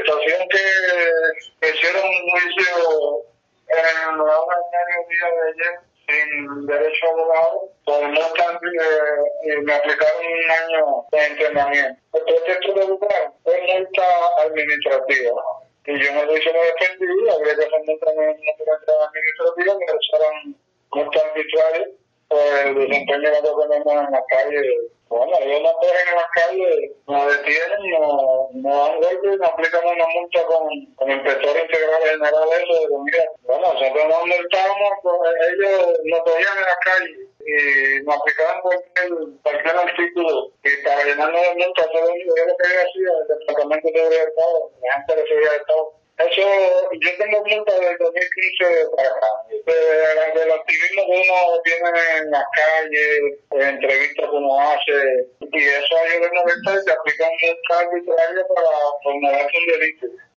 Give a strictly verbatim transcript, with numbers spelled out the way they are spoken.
situación que hicieron un juicio en la hora del día de ayer sin derecho a abogado, por no estar, eh, me aplicaron un año de entrenamiento. El pretexto de lugar es multa administrativa. Y yo me hice muy defendido, habría que hacer multa administrativa que usaran multa arbitraria por el desempeño que tenemos en la calle. Bueno, ellos nos cogen en la calle, nos detienen, nos, nos dan golpes y nos aplican una multa con, con el inspector integral general eso de que, mira, bueno, nosotros nos multamos, pues, ellos nos cogían en la calle y nos aplicaban cualquier, cualquier artículo y para llenarnos de multa, todo lo que yo hacía, el departamento de seguridad del Estado, la gente de seguridad del Estado. Eso, yo tengo multa del dos mil quince para acá, de, del activismo que uno tiene en las calles, en entrevistas que uno hace, y eso hay una vez que te aplican multa arbitraria para vulnerarse un delito.